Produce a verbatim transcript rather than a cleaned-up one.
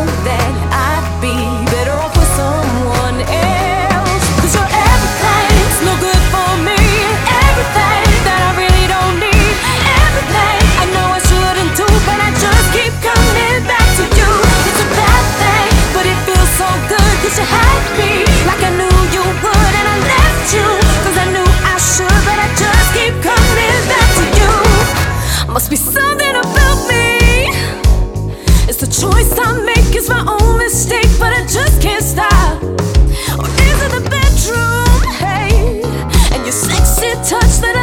that I'd be better off with someone else. 'Cause you're everything's no good for me, everything that I really don't need, everything I know I shouldn't do, but I just keep coming back to you. It's a bad thing, but it feels so good, 'cause you had me like I knew you would, and I left you 'cause I knew I should, but I just keep coming back to you. Must be something about me, it's the choice I make, it's my own mistake, but I just can't stop. Or is it the bedroom, hey, and your sexy touch that I